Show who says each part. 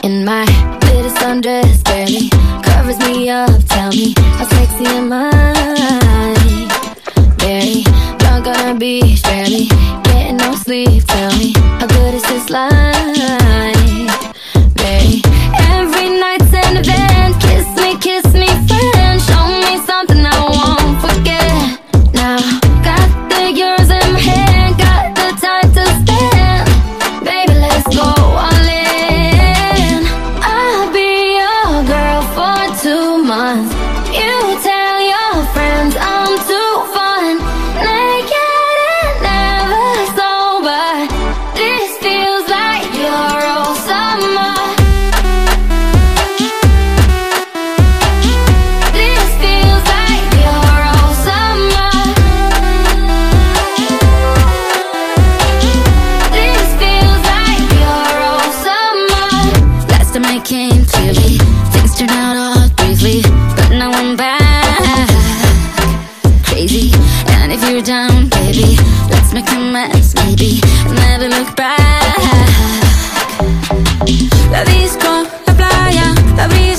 Speaker 1: In my little sundress, barely covers me up. Tell me how sexy am I? Barely drunk on a beach, barely getting no sleep. Tell me how good is this life? Baby, every night's an event. Kiss me, friend. Show me something I won't forget. Now got the euros in my hand, got the time to spend. Baby, let's go all in. I'll be your girl for 2 months. You tell your friends I'm too fun. Naked and never sober. This feels like Euro summer. This feels like Euro summer. This feels like Euro summer. Last time I came clearly, things turned out all briefly, but now I'm back, crazy. And if you're down, baby, let's make a mess, maybe never look back. La disco, la playa, la vida.